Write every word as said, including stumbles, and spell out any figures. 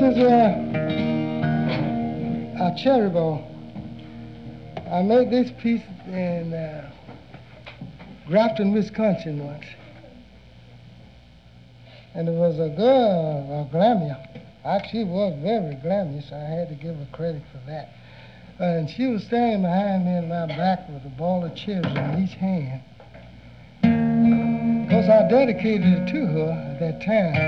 is uh, a cherry ball. I made this piece in uh, Grafton, Wisconsin once. And it was a girl, a Grammy. Actually, it was very Grammy, so I had to give her credit for that. Uh, and she was standing behind me in my back with a ball of cherries in each hand. Because I dedicated it to her at that time.